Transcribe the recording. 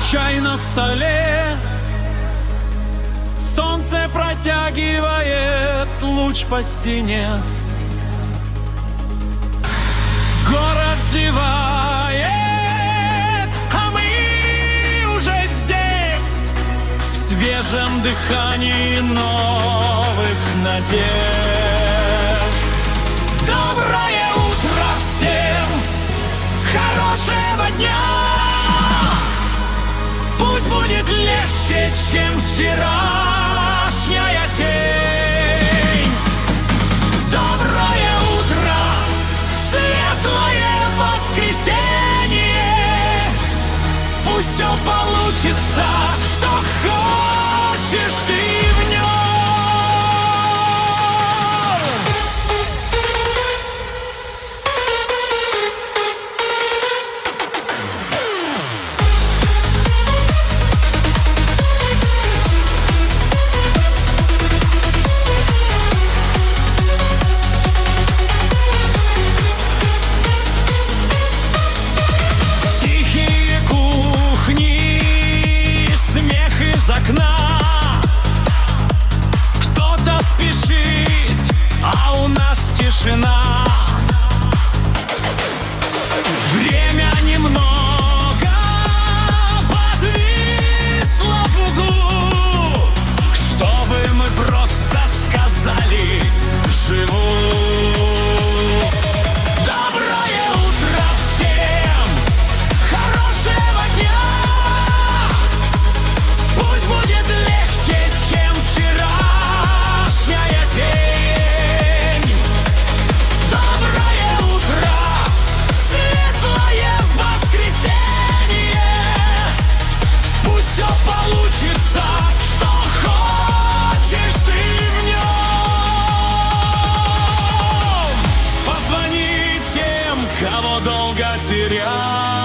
Чай на столе, солнце протягивает луч по стене. Город зевает, а мы уже здесь, в свежем дыхании новых надежд. Доброе утро всем, хорошего дня! Пусть будет легче, чем вчерашняя тень. Доброе утро, светлое воскресенье. Пусть все получится, что хочешь ты в нем. Из окна кто-то спешит, а у нас тишина. Время немного подвисло в углу, чтобы мы просто сказали «живу». Доброе утро всем, хорошего дня! Пусть будет легче, чем вчерашняя тень. Доброе утро, светлое воскресенье. Пусть все получится, что хочешь ты в нем. Позвони тем, кого долго терял.